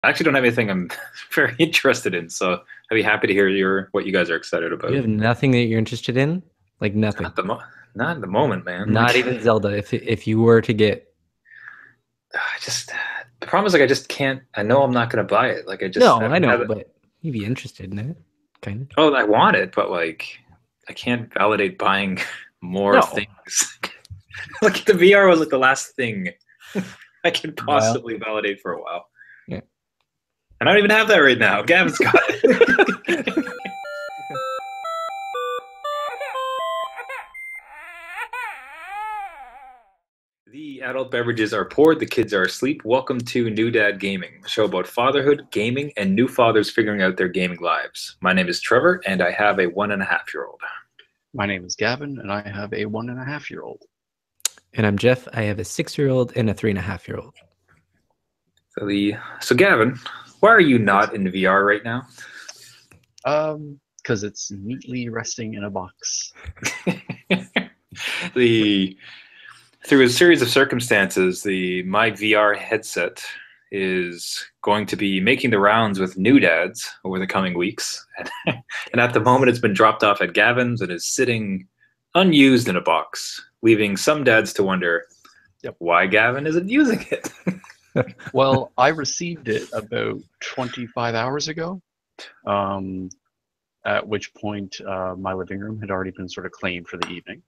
I actually don't have anything I'm very interested in, so I'd be happy to hear what you guys are excited You about. have nothing that you're interested in? Like nothing. Not the mo Not at the moment, man. Not Like even Zelda. If you were to get I just the problem is like I just can't. I know I'm not gonna buy it. Like I No, I don't know, have it. but you'd be interested in it. Kind of. Oh, I want it, but like I can't validate buying more No. things. Like the VR was like the last thing I can Well, possibly validate for a while. yeah. And I don't even have that right now. Gavin's got it. The adult beverages are poured, the kids are asleep. Welcome to New Dad Gaming, a show about fatherhood, gaming, and new fathers figuring out their gaming lives. My name is Trevor, and I have a 1.5-year-old. My name is Gavin, and I have a 1.5-year-old. And I'm Jeff. I have a 6-year-old and a 3.5-year-old. So Gavin, why are you not in the VR right now? Because it's neatly resting in a box. Through a series of circumstances, the My VR headset is going to be making the rounds with new dads over the coming weeks. And at the moment, it's been dropped off at Gavin's and is sitting unused in a box, leaving some dads to wonder why Gavin isn't using it. Well, I received it about 25 hours ago, at which point my living room had already been sort of claimed for the evening.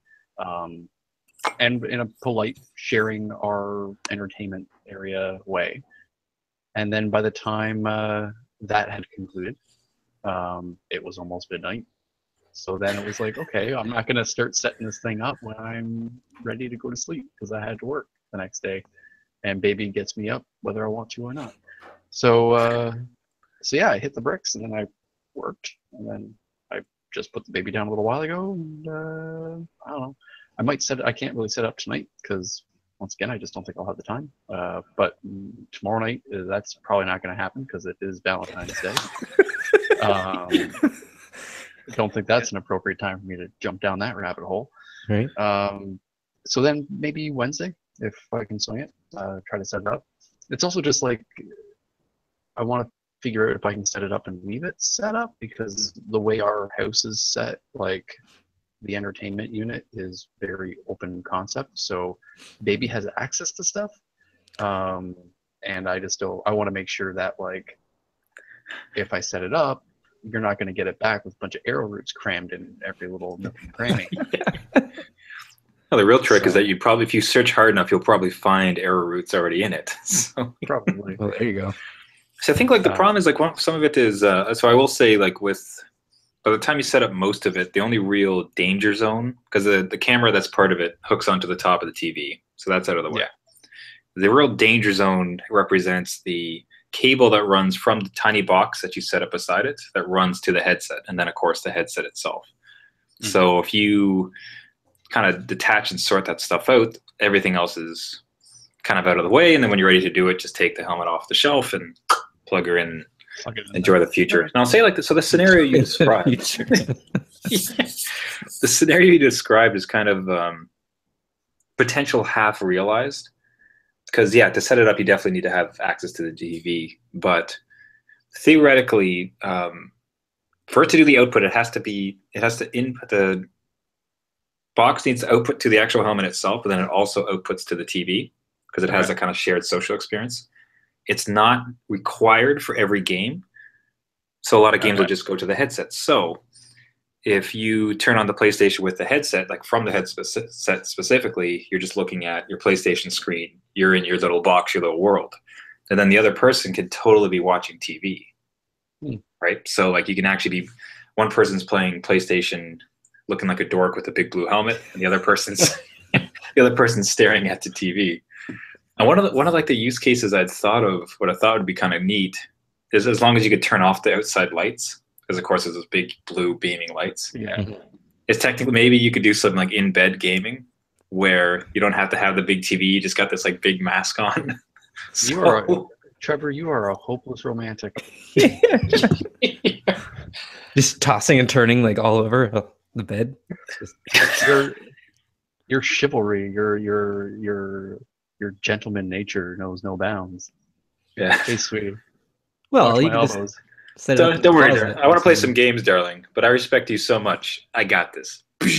And in a polite sharing our entertainment area way. And then by the time that had concluded, it was almost midnight. So then it was like, okay, I'm not going to start setting this thing up when I'm ready to go to sleep because I had to work the next day. And baby gets me up whether I want to or not. So, yeah, I hit the bricks and then I worked. And then I just put the baby down a little while ago. And I don't know. I can't really set up tonight because once again, I just don't think I'll have the time. But tomorrow night, that's probably not going to happen because it is Valentine's Day. I don't think that's an appropriate time for me to jump down that rabbit hole. Right. So then maybe Wednesday, if I can swing it, try to set it up. It's also just like I want to figure out if I can set it up and leave it set up because the way our house is set, like the entertainment unit is very open concept, so baby has access to stuff, and I want to make sure that like if I set it up, you're not going to get it back with a bunch of arrow roots crammed in every little nook and cranny. Well, the real trick is that if you search hard enough, you'll probably find arrow roots already in it. So. Probably. Well, there you go. So I think like the problem is like some of it is so I will say like by the time you set up most of it, the only real danger zone, because the camera that's part of it hooks onto the top of the TV, so that's out of the way. Yeah. The real danger zone represents the cable that runs from the tiny box that you set up beside it that runs to the headset, and then of course the headset itself. Mm-hmm. So if you kind of detach and sort that stuff out, everything else is kind of out of the way, and then when you're ready to do it, just take the helmet off the shelf and plug her in. Enjoy the future. And I'll say like this, so the scenario you described, the scenario you described is kind of potential half realized. Because to set it up, you definitely need to have access to the TV. But theoretically, for it to do the output, it has to input the box needs to output to the actual helmet itself, but then it also outputs to the TV because it has a kind of shared social experience. It's not required for every game. So a lot of games will just go to the headset. So if you turn on the PlayStation with the headset, like from the headset specifically, you're just looking at your PlayStation screen. You're in your little box, your little world. And then the other person can totally be watching TV, right? So like you can actually be, one person's playing PlayStation looking like a dork with a big blue helmet, and the other person's staring at the TV. And one of like the use cases I'd thought of, what I thought would be kind of neat, is as long as you could turn off the outside lights, because of course there's those big blue beaming lights. Yeah. It's technically maybe you could do something like in bed gaming, where you don't have to have the big TV, you just got this like big mask on. Trevor, you are a hopeless romantic. Just tossing and turning like all over the bed. Your chivalry, your gentleman nature knows no bounds. Yeah. Hey, sweetie. Well, Watch you my can just elbows. set it up in Don't the worry, closet darling. I want to play or some games, darling, but I respect you so much. I got this.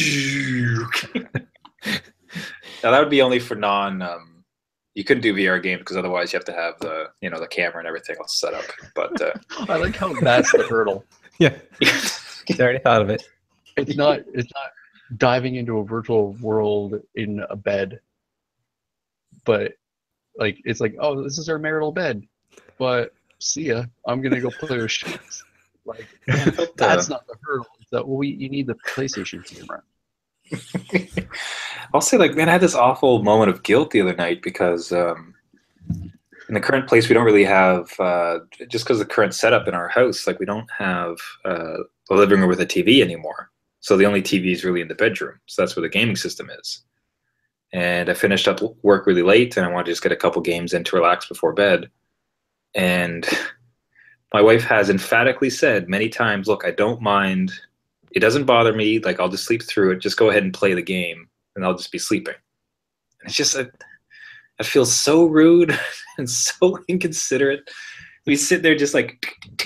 Now that would be only for non. You couldn't do VR games because otherwise you have to have the the camera and everything all set up. But I like how that's the hurdle. Yeah, I already thought of it. It's not diving into a virtual world in a bed, but like it's like, oh, this is our marital bed, but see ya, I'm gonna go play with shoes. Like that's not the hurdle. It's that you need the PlayStation camera. I'll say, like, man, I had this awful moment of guilt the other night because in the current place we don't really have just because of the current setup in our house, like we don't have a living room with a TV anymore. So the only TV is really in the bedroom. So that's where the gaming system is. And I finished up work really late, and I wanted to just get a couple games in to relax before bed. And my wife has emphatically said many times, look, I don't mind. It doesn't bother me. Like, I'll just sleep through it. Just go ahead and play the game, and I'll just be sleeping. And it's just, I feel so rude and so inconsiderate. We sit there just like,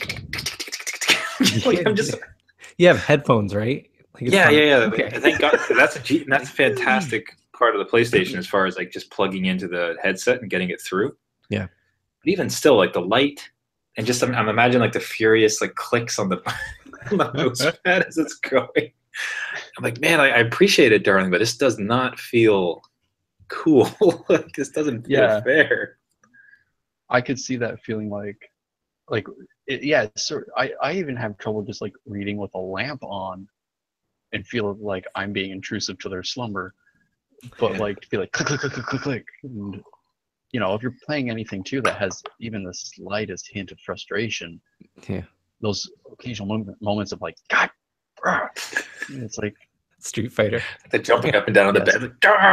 like I'm just. You have headphones, right? Like it's Yeah. Okay. Thank God. That's a fantastic part of the PlayStation as far as like just plugging into the headset and getting it through. Yeah. But even still, like the light and just I'm imagining like the furious like clicks on the mouse pad as it's going. I'm like, man, I appreciate it, darling, but this does not feel cool. Like this doesn't feel fair. I could see that feeling like so I even have trouble just like reading with a lamp on and feel like I'm being intrusive to their slumber. But like to be like click click click click click click, and if you're playing anything too that has even the slightest hint of frustration, those occasional moments of like God, it's like Street Fighter. The jumping up and down on the bed.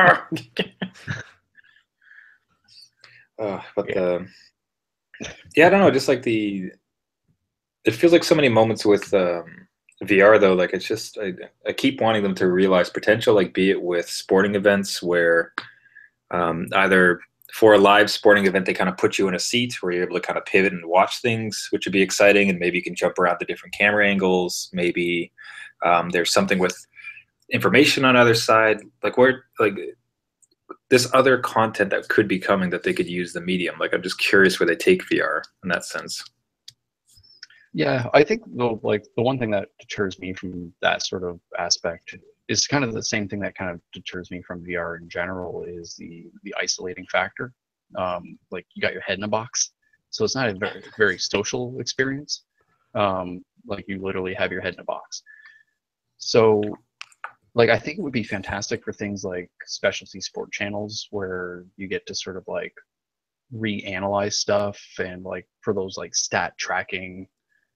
Like, I don't know. Just like it feels like so many moments with VR though. Like it's just I keep wanting them to realize potential. Like be it with sporting events where either for a live sporting event they kind of put you in a seat where you're able to kind of pivot and watch things, which would be exciting, and maybe you can jump around the different camera angles. Maybe there's something with information on either side, like this other content that could be coming that they could use the medium. Like I'm just curious where they take VR in that sense. Yeah, I think the one thing that deters me from that sort of aspect is kind of the same thing that kind of deters me from VR in general is the isolating factor. Like you got your head in a box, so it's not a very, very social experience. Like you literally have your head in a box. So like I think it would be fantastic for things like specialty sport channels where you get to sort of like reanalyze stuff, and like for those like stat tracking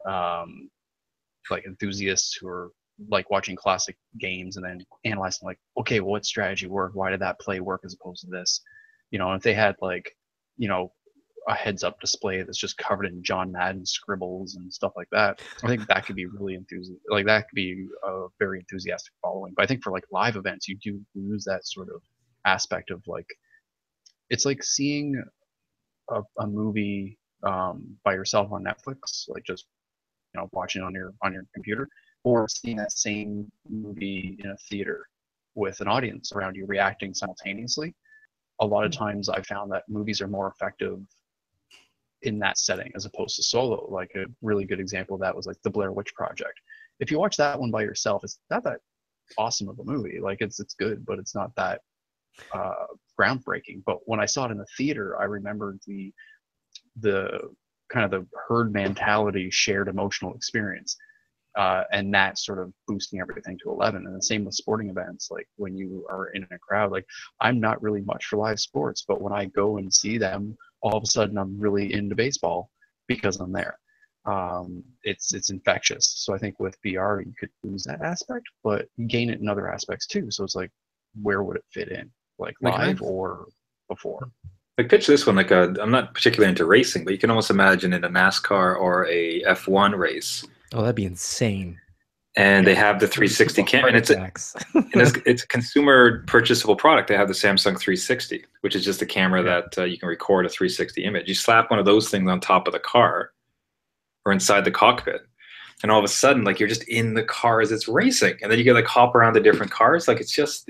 like enthusiasts who are like watching classic games and then analyzing like, okay, well, what strategy worked? Why did that play work as opposed to this? If they had like, a heads up display that's just covered in John Madden scribbles and stuff like that, I think that could be really that could be a very enthusiastic following. But I think for like live events, you do lose that sort of aspect of like, it's like seeing a movie by yourself on Netflix, like just watching on your computer, or seeing that same movie in a theater with an audience around you reacting simultaneously. A lot of times I found that movies are more effective in that setting as opposed to solo. Like a really good example of that was like the Blair Witch Project. If you watch that one by yourself, it's not that awesome of a movie. Like it's good, but it's not that groundbreaking. But when I saw it in the theater, I remembered the kind of the herd mentality, shared emotional experience, and that sort of boosting everything to 11. And the same with sporting events. Like when you are in a crowd, like I'm not really much for live sports, but when I go and see them, all of a sudden I'm really into baseball because I'm there. It's infectious. So I think with VR you could lose that aspect, but you gain it in other aspects too. So it's like, where would it fit in? Like live or before? Like picture this one, like I'm not particularly into racing, but you can almost imagine in a NASCAR or a F1 race. Oh, that'd be insane. And they have the 360 camera, and it's a consumer purchasable product. They have the Samsung 360, which is just a camera that you can record a 360 image. You slap one of those things on top of the car, or inside the cockpit. And all of a sudden, like, you're just in the car as it's racing, and then you can like hop around the different cars. Like, it's just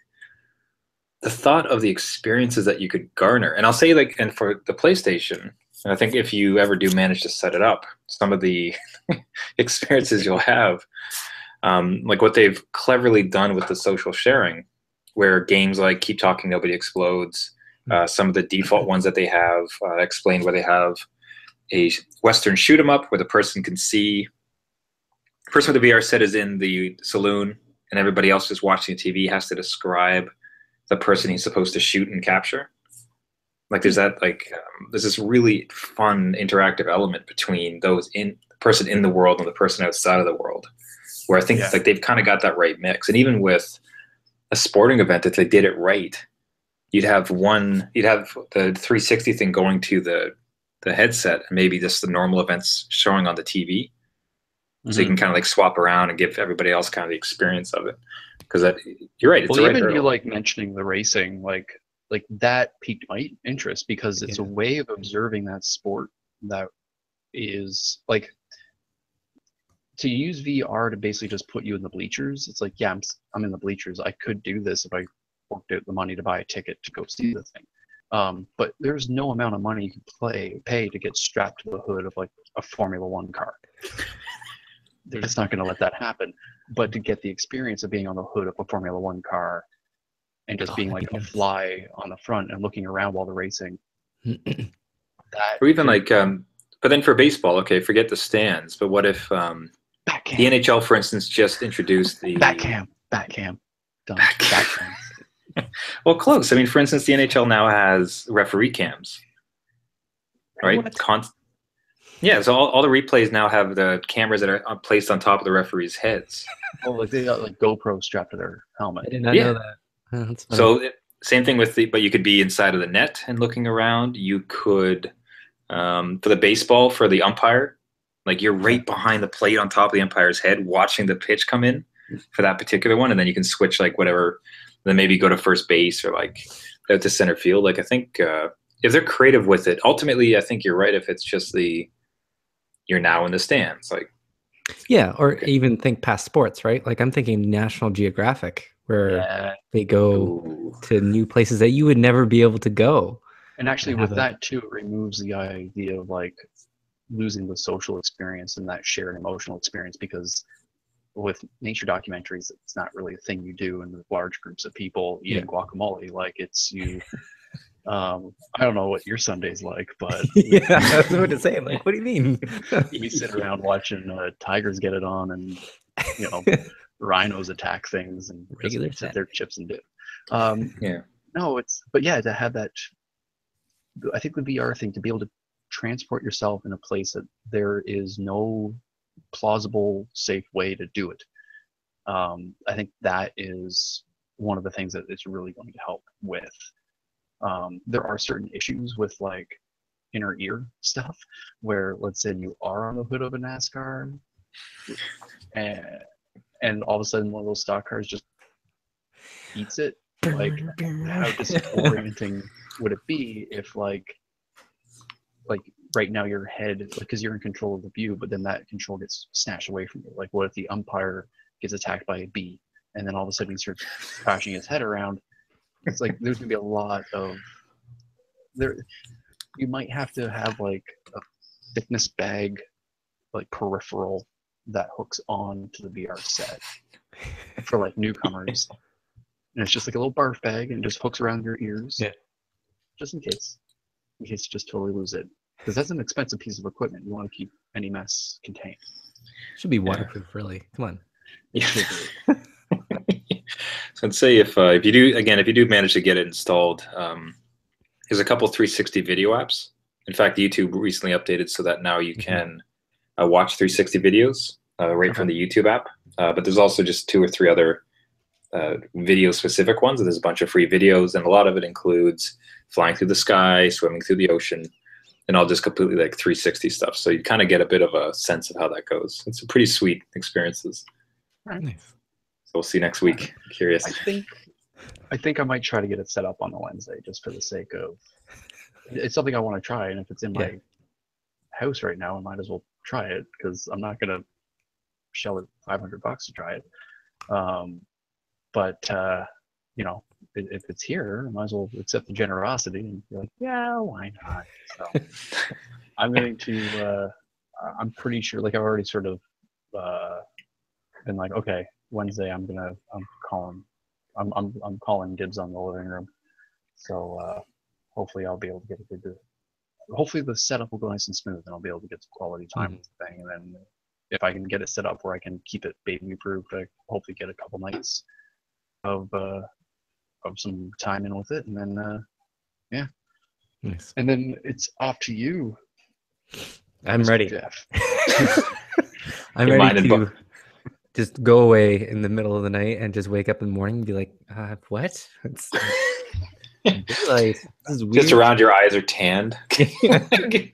the thought of the experiences that you could garner. And I'll say, like, and for the PlayStation, and I think if you ever do manage to set it up, some of the experiences you'll have, like what they've cleverly done with the social sharing, where games like Keep Talking Nobody Explodes, some of the default ones that they have explain where they have a Western shoot 'em up where the person can see, the person with the VR set is in the saloon and everybody else just watching the TV has to describe the person he's supposed to shoot and capture. Like there's that, like there's this really fun interactive element between those in the person in the world and the person outside of the world, where I think like they've kind of got that right mix. And even with a sporting event, if they did it right, you'd have the 360 thing going to the headset and maybe just the normal events showing on the TV. So you can kind of like swap around and give everybody else kind of the experience of it. Because you're right. It's well, the right even hurdle. you like mentioning the racing, like that piqued my interest because it's a way of observing that sport that is like, to use VR to basically just put you in the bleachers. It's like, yeah, I'm in the bleachers. I could do this if I worked out the money to buy a ticket to go see the thing. But there's no amount of money you can pay to get strapped to the hood of like a Formula One car. They're just not going to let that happen. But to get the experience of being on the hood of a Formula One car and just being like a fly on the front and looking around while they're racing. Or even like, but then for baseball, okay, forget the stands. But what if the NHL, for instance, just introduced the Batcam. Done. Batcam. Well, close. I mean, for instance, the NHL now has referee cams, right? Yeah, so all the replays now have the cameras that are placed on top of the referees' heads. Oh, like they got like GoPro strapped to their helmet. I did not know that. Oh, that's funny. So same thing with but you could be inside of the net and looking around. You could, for the baseball, for the umpire, like you're right behind the plate on top of the umpire's head watching the pitch come in for that particular one. And then you can switch like whatever, then maybe go to first base or like out to center field. Like I think if they're creative with it, ultimately, I think you're right. If it's just you're now in the stands, like. Yeah, or even think past sports, right? Like I'm thinking National Geographic, where they go to new places that you would never be able to go. And actually with that too, it removes the idea of like losing the social experience and that shared emotional experience, because with nature documentaries, it's not really a thing you do in large groups of people eating guacamole. Like it's you. I don't know what your Sunday's like, but yeah, I was about to say, like, what do you mean? We sit around watching tigers get it on, and rhinos attack things, and regular sit there chips and dip. No, but to have that, I think the VR thing, to be able to transport yourself in a place that there is no plausible, safe way to do it. I think that is one of the things that it's really going to help with. There are certain issues with like inner ear stuff where, let's say you are on the hood of a NASCAR and all of a sudden one of those stock cars just eats it. Like how disorienting would it be if like right now your head, because you're in control of the view, but then that control gets snatched away from you. Like what if the umpire gets attacked by a bee and then all of a sudden he starts crashing his head around? It's like there's gonna be a lot of you might have to have like a fitness bag, like peripheral that hooks on to the VR set for like newcomers. And it's just like a little barf bag and it just hooks around your ears. Yeah. Just in case you just totally lose it. Because that's an expensive piece of equipment. You want to keep any mess contained. Should be waterproof, really. Come on. Yeah. So I'd say if you do manage to get it installed, there's a couple 360 video apps. In fact, YouTube recently updated so that now you can watch 360 videos from the YouTube app. But there's also just 2 or 3 other video specific ones. And there's a bunch of free videos, and a lot of it includes flying through the sky, swimming through the ocean, and all just completely like 360 stuff. So you kind of get a bit of a sense of how that goes. It's a pretty sweet experiences. Nice. So we'll see next week. Curious. I think I might try to get it set up on the Wednesday just for the sake of it's something I want to try, and if it's in my house right now, I might as well try it because I'm not gonna shell it $500 to try it. But you know, if it's here, I might as well accept the generosity and be like, yeah, why not? So I'm going to. I'm pretty sure. Like I've already sort of been like, okay, Wednesday I'm calling dibs on the living room. So hopefully I'll be able to get a good. Hopefully the setup will go nice and smooth, and I'll be able to get some quality time with the thing. And then if I can get it set up where I can keep it baby-proof, I hopefully get a couple nights of some time in with it, and then yeah, Nice. and then it's off to you. I'm Mr. ready. Jeff. I'm ready to just go away in the middle of the night and just wake up in the morning and be like, what? It's daylight. This is weird. Just around your eyes are tanned. I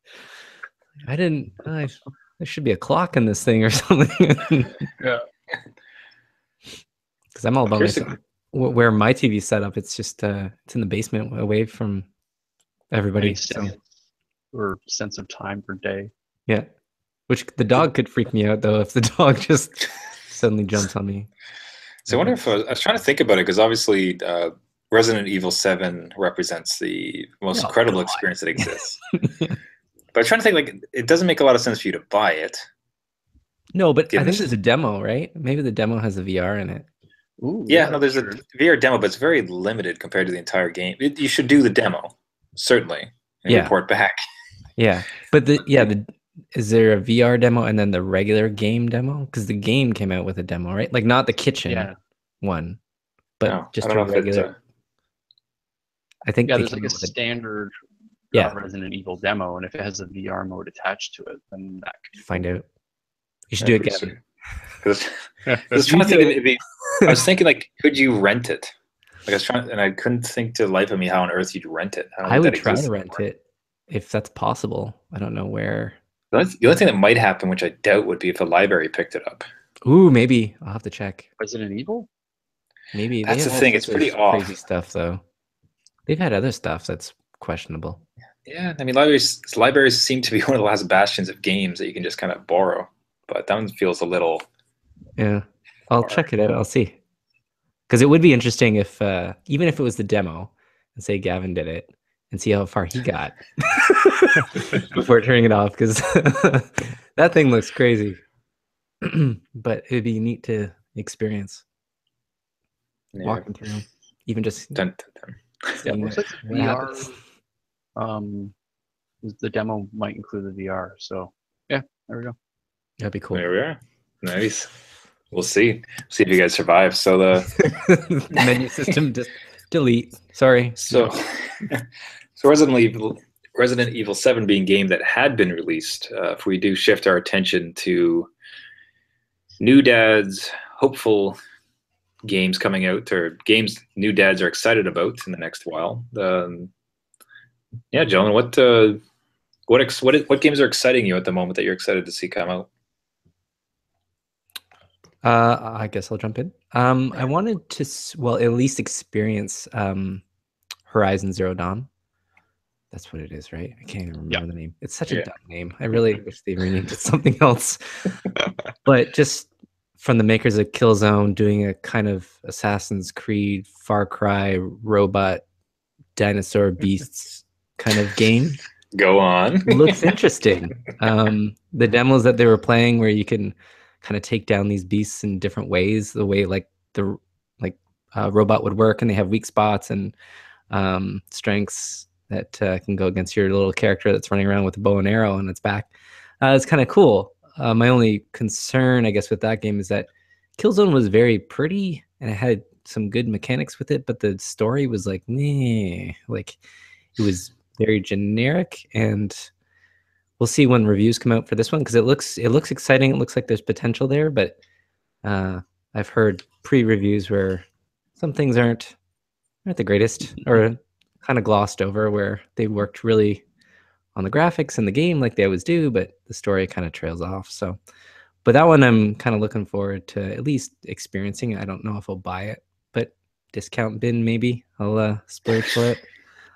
didn't. There should be a clock in this thing or something. Yeah. Because I'm all about myself. Where my TV's set up, it's just it's in the basement, away from everybody. Or sense of time per day. Yeah, which the dog could freak me out though if the dog just suddenly jumps on me. So I wonder if I was trying to think about it because obviously Resident Evil 7 represents the most incredible experience that exists. But I'm trying to think, like, it doesn't make a lot of sense for you to buy it. No, but I think there's a demo, right? Maybe the demo has a VR in it. Ooh, yeah, no, there's a VR demo, but it's very limited compared to the entire game. You should do the demo, certainly, and report back. Yeah, but is there a VR demo and then the regular game demo? Because the game came out with a demo, right? Like not the kitchen one, but just a regular. I think there's like a standard Resident Evil demo, and if it has a VR mode attached to it, then that could find out. You should do it, Gavin. I was trying to think. I was thinking, like, could you rent it? Like I was trying, and I couldn't think to the life of me how on earth you'd rent it. I would try to rent it if that's possible. I don't know where. The only thing that might happen, which I doubt, would be if the library picked it up. Ooh, maybe I'll have to check. Resident Evil? Maybe that's the thing. It's pretty off. Crazy stuff, though. They've had other stuff that's questionable. Yeah, I mean, libraries seem to be one of the last bastions of games that you can just kind of borrow. But that one feels a little. Yeah, I'll check it out. I'll see. Because it would be interesting if, even if it was the demo, and say Gavin did it, and see how far he got before turning it off. Because that thing looks crazy. But it'd be neat to experience walking through, even just. Yeah, it looks like the VR. The demo might include the VR. So yeah, there we go. That'd be cool. There we are. Nice. We'll see. See if you guys survive. So the menu system just delete. Sorry. So Resident Evil 7 being a game that had been released, if we do shift our attention to new dads, hopeful games coming out, or games new dads are excited about in the next while. Yeah, gentlemen, what games are exciting you at the moment that you're excited to see come out? I guess I'll jump in. I wanted to, at least experience Horizon Zero Dawn. That's what it is, right? I can't even remember the name. It's such a dumb name. I really wish they renamed it something else. But just from the makers of Killzone, doing a kind of Assassin's Creed, Far Cry, robot, dinosaur beasts kind of game. Go on. Looks interesting. The demos that they were playing, where you can kind of take down these beasts in different ways, the way like the robot would work, and they have weak spots and strengths that can go against your little character that's running around with a bow and arrow on its back. It's kind of cool. My only concern, I guess, with that game is that Killzone was very pretty and it had some good mechanics with it, but the story was like, meh. Like, it was very generic, and we'll see when reviews come out for this one, because it looks exciting. It looks like there's potential there, but I've heard pre-reviews where some things aren't the greatest, or kind of glossed over, where they worked really on the graphics and the game like they always do, but the story kind of trails off. So, but that one I'm kind of looking forward to at least experiencing. I don't know if I'll buy it, but discount bin maybe. I'll splurge for it.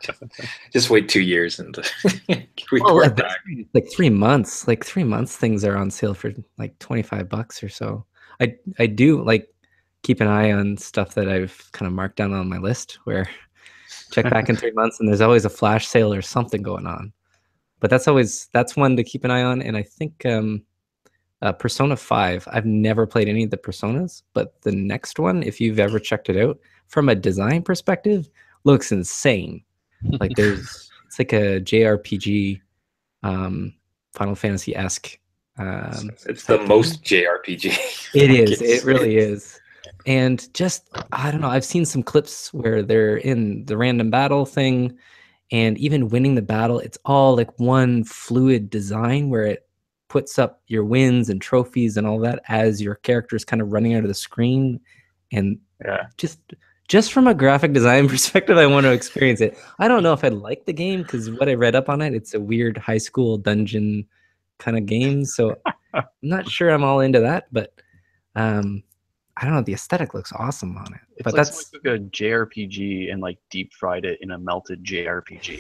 Just wait 2 years and Well, report at this back. point, like 3 months, like 3 months, things are on sale for like $25 or so. I do like keep an eye on stuff that I've kind of marked down on my list where check back in 3 months and there's always a flash sale or something going on. But that's one to keep an eye on. And I think Persona 5, I've never played any of the Personas, but the next one, if you've ever checked it out, from a design perspective, looks insane. Like it's like a JRPG, Final Fantasy-esque. It's the type game. most JRPG. It Like, is. It really is. And just, I don't know, I've seen some clips where they're in the random battle thing, and even winning the battle, it's all like one fluid design where it puts up your wins and trophies and all that as your character is kind of running out of the screen. And Yeah. just from a graphic design perspective, I want to experience it. I don't know if I'd like the game because what I read up on it, it's a weird high school dungeon kind of game. So I'm not sure I'm all into that, but I don't know. The aesthetic looks awesome on it. It's But like that's someone took a JRPG and like deep fried it in a melted JRPG.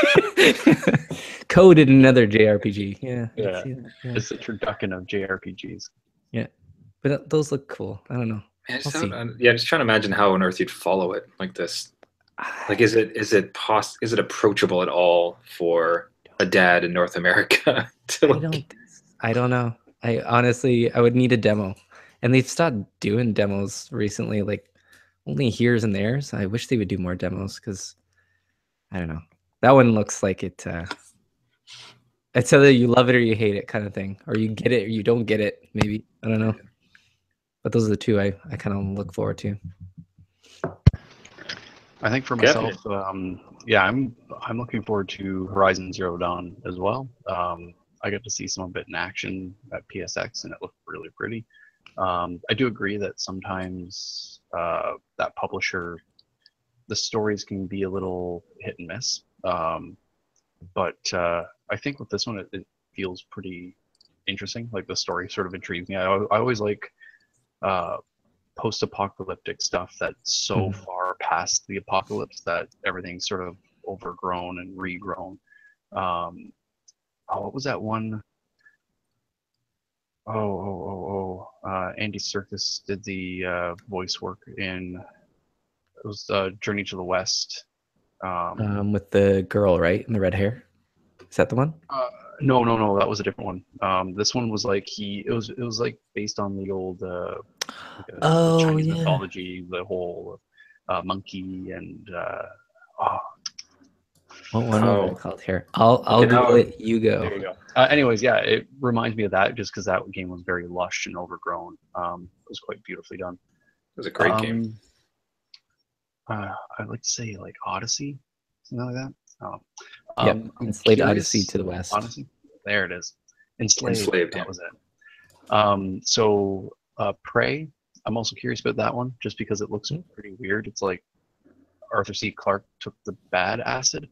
coded another JRPG. Yeah. I can Yeah. see that, yeah. It's the turducken of JRPGs. Yeah. But those look cool. I don't know. Man, I'll see. just trying to imagine how on earth you'd follow it like this. Like, is it approachable at all for a dad in North America? I don't know. I honestly, I would need a demo. And they've stopped doing demos recently, like only here's and there's. I wish they would do more demos because I don't know. That one looks like it. It's either you love it or you hate it kind of thing, or you get it or you don't get it. Maybe I don't know. But those are the two I kind of look forward to. I think for myself, yeah, I'm looking forward to Horizon Zero Dawn as well. I got to see some of it in action at PSX, and it looked really pretty. I do agree that sometimes that publisher, the stories can be a little hit and miss. But I think with this one, it feels pretty interesting. Like the story sort of intrigues me. I always like post-apocalyptic stuff that's so far past the apocalypse that everything's sort of overgrown and regrown. What was that one? Andy Serkis did the voice work in. It was Journey to the West. With the girl, right, and the red hair. Is that the one? No, that was a different one. This one was like it was like based on the old the Chinese mythology, the whole monkey and what one was it called here? I'll Google it. You go. There you go. Anyways, yeah, it reminds me of that just because that game was very lush and overgrown. It was quite beautifully done. It was a great game. I'd like to say like Odyssey, something like that. Enslaved Odyssey to the West. Odyssey, there it is. Enslaved, that was it. So Prey, I'm also curious about that one, just because it looks pretty weird. It's like Arthur C. Clarke took the bad acid.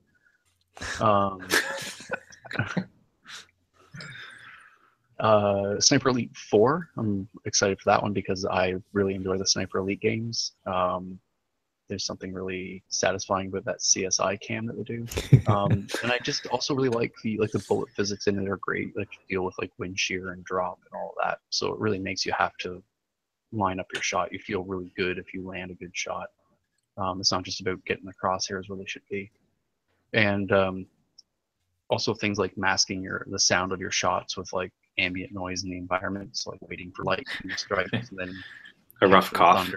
Sniper Elite 4, I'm excited for that one because I really enjoy the Sniper Elite games. There's something really satisfying with that CSI cam that they do, and I just also really like the bullet physics in it are great. Like you deal with like wind shear and drop and all of that, so it really makes you have to line up your shot. You feel really good if you land a good shot. It's not just about getting the crosshairs where they should be, and also things like masking the sound of your shots with like ambient noise in the environment, so like waiting for lightning strikes and then a rough cough.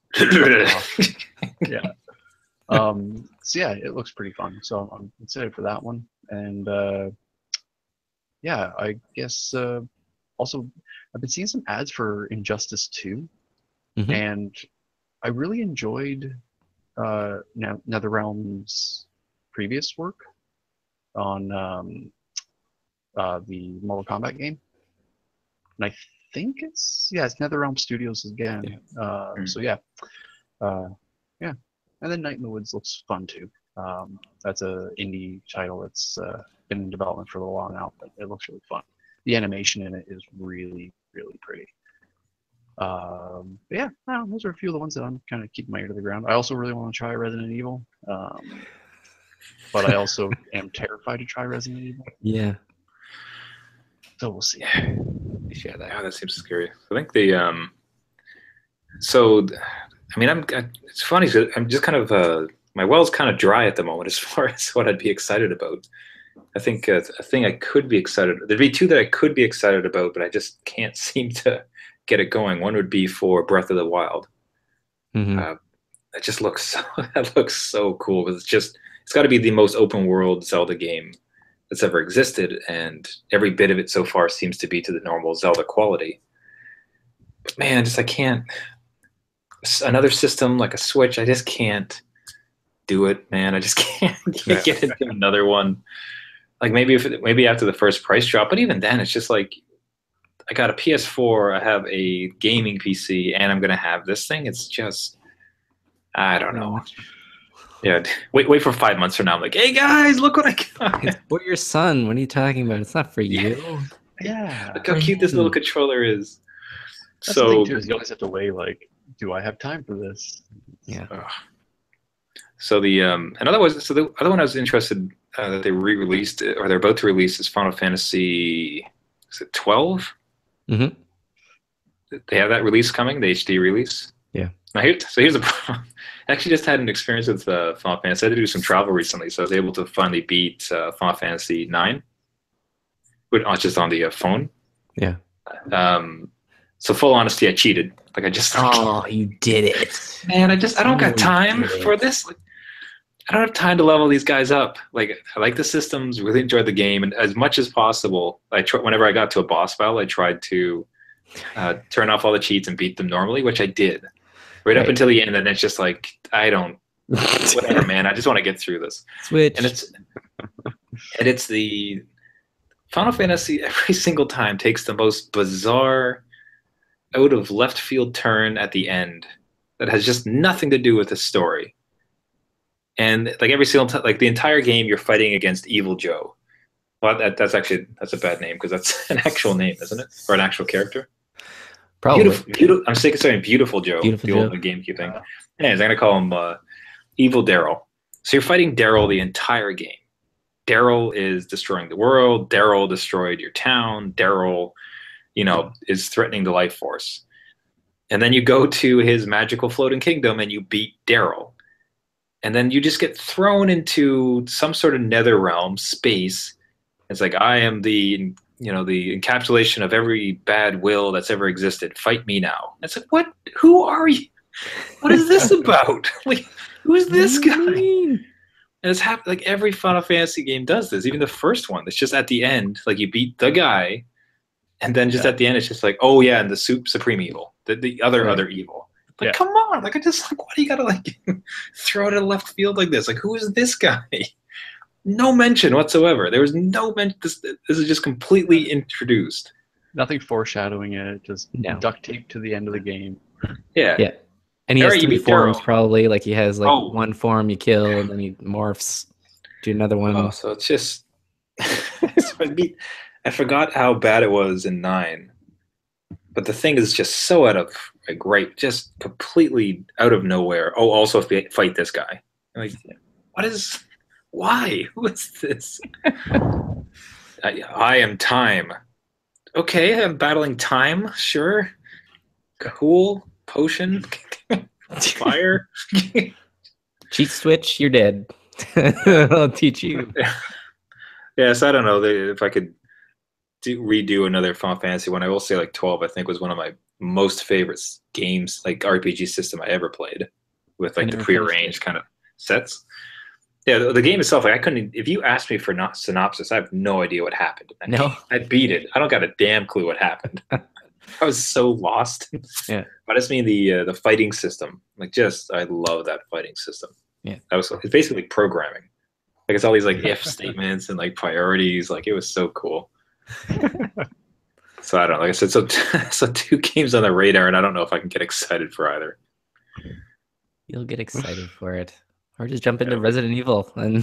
Yeah. So yeah, it looks pretty fun. So I'm excited for that one. And yeah, I guess also I've been seeing some ads for Injustice 2, and I really enjoyed NetherRealm's previous work on the Mortal Kombat game, and I think it's NetherRealm Studios again. So yeah, and then Night in the Woods looks fun too. That's a indie title that's been in development for a little while now, but it looks really fun. The animation in it is really, really pretty. Yeah, those are a few of the ones that I'm kind of keeping my ear to the ground. I also really want to try Resident Evil. but I also am terrified to try Resident Evil. Yeah. So we'll see. We share that. Yeah, that seems scary. I think the so I mean it's funny 'cause I'm just kind of my well's kind of dry at the moment as far as what I'd be excited about. I think a thing I could be excited. There'd be two that I could be excited about, but I just can't seem to get it going. One would be for Breath of the Wild. Mhm. It just looks so that looks so cool because it's got to be the most open world Zelda game that's ever existed, and every bit of it so far seems to be to the normal Zelda quality. But man, I can't. Another system like a Switch, I just can't do it, man. I just can't get into another one. Like maybe after the first price drop, but even then, it's just like I got a PS4, I have a gaming PC, and I'm gonna have this thing. It's just I don't know. Yeah, wait for 5 months from now. I'm like, hey guys, look what I got. It's for your son. What are you talking about? It's not for you. Yeah. Look how cute this little controller is. That's the So thing too, is you always have to weigh, like, do I have time for this? Yeah. So the another was so the other one I was interested that they re-released or they're about to release is Final Fantasy. Is it 12? Mhm. They have that release coming, the HD release. Yeah. Now here's the problem. I actually just had an experience with Final Fantasy. I had to do some travel recently, so I was able to finally beat Final Fantasy 9, but not just on the phone. Yeah. So full honesty, I cheated. Like I just You did it. man, I don't got time for this. Like, I don't have time to level these guys up. Like I like the systems, really enjoyed the game, and as much as possible, whenever I got to a boss battle, I tried to turn off all the cheats and beat them normally, which I did. Right up until the end, and it's just like I don't, whatever, man. I just want to get through this. Switch. And it's the Final Fantasy every single time takes the most bizarre, out of left field turn at the end that has just nothing to do with the story. And like every single time, like the entire game, you're fighting against Evil Joe. Well, that's a bad name because that's an actual name, isn't it, or an actual character? Probably. Beautiful. I'm sick of saying Beautiful Joe. Beautiful the Joe. old GameCube thing. Anyways, I'm gonna call him Evil Daryl. So you're fighting Daryl the entire game. Daryl is destroying the world. Daryl destroyed your town. Daryl, is threatening the life force. And then you go to his magical floating kingdom and you beat Daryl. And then you just get thrown into some sort of nether realm space. It's like I am the encapsulation of every bad will that's ever existed. Fight me now. It's like, what? Who are you? What is this about? Like, who is this guy? And it's happened. Like every Final Fantasy game does this. Even the first one. It's just at the end, like you beat the guy, and then just at the end, it's just like, oh yeah, and the supreme evil, the other evil. Like, come on! Like, why do you gotta like throw it in left field like this? Like, who is this guy? No mention whatsoever. There was no mention. This is just completely introduced. Nothing foreshadowing it. Just duct tape to the end of the game. Yeah. Yeah. And he has 3 forms probably. Like he has like one form you kill, and then he morphs. Do another one. Oh, so it's just. I forgot how bad it was in 9, but the thing is just so out of just completely out of nowhere. Oh, also fight this guy. Like, what is? Why? Who is this? I am time. Okay, I'm battling time. Sure. Cool. Potion. Fire. Cheat switch. You're dead. I'll teach you. Yes, I don't know if I could redo another Final Fantasy one. I will say like 12, I think, was one of my most favorite games, like RPG system I ever played, with like the prearranged kind of sets. Yeah, the game itself, like I couldn't. If you asked me for synopsis, I have no idea what happened. I beat it. I don't got a damn clue what happened. I was so lost. Yeah, but I just mean the fighting system. Like, I love that fighting system. Yeah, it's basically programming. Like it's all these like if statements and like priorities. Like it was so cool. So I don't know. Like I said, so 2 games on the radar, and I don't know if I can get excited for either. You'll get excited for it. Or just jump into Resident Evil and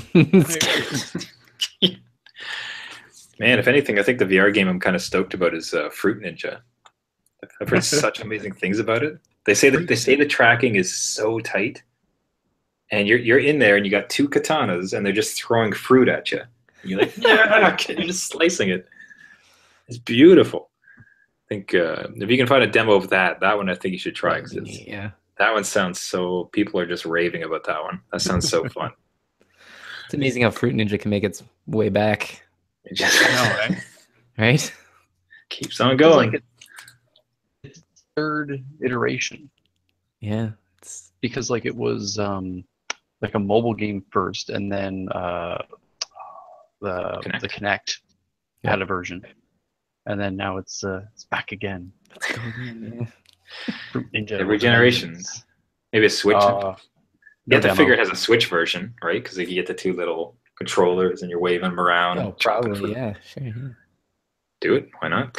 man, if anything, I think the VR game I'm kind of stoked about is Fruit Ninja. I've heard such amazing things about it. They say the tracking is so tight. and you're in there, and you got two katanas, and they're just throwing fruit at you. And you're like, yeah, you're just slicing it. It's beautiful. I think if you can find a demo of that one I think you should try. Yeah. That one sounds so. People are just raving about that one. That sounds so fun. It's amazing how Fruit Ninja can make its way back. It just Right? Keeps on going. Like it's third iteration. Yeah. Because like it was like a mobile game first, and then the Kinect had a version, and then now it's back again. Fruit Ninja Every generation. Maybe a Switch. You have to figure it has a Switch version, right? Because you get the two little controllers and you're waving them around. Oh, probably, yeah, sure. Yeah. Do it. Why not?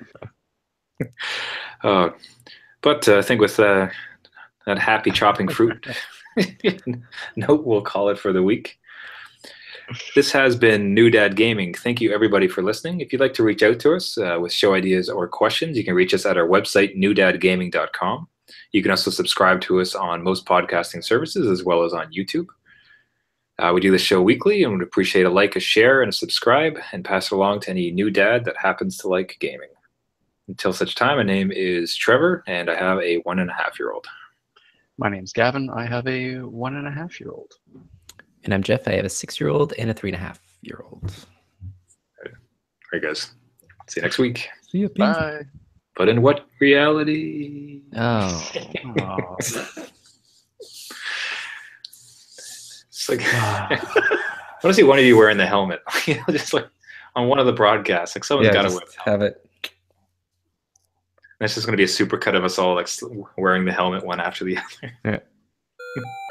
But I think with that happy chopping fruit note, we'll call it for the week. This has been New Dad Gaming. Thank you, everybody, for listening. If you'd like to reach out to us with show ideas or questions, you can reach us at our website, newdadgaming.com. You can also subscribe to us on most podcasting services as well as on YouTube. We do this show weekly and would appreciate a like, a share, and a subscribe, and pass it along to any new dad that happens to like gaming. Until such time, my name is Trevor, and I have a 1.5-year-old. My name's Gavin. I have a 1.5-year-old. And I'm Jeff. I have a 6-year-old and a 3.5-year-old. All right, guys. See you next week. See you. Bye. But in what reality? Oh. It's like I want to see one of you wearing the helmet. Just like on one of the broadcasts. Like someone's got to wear the helmet. Have it. That's just going to be a super cut of us all like wearing the helmet one after the other. Yeah.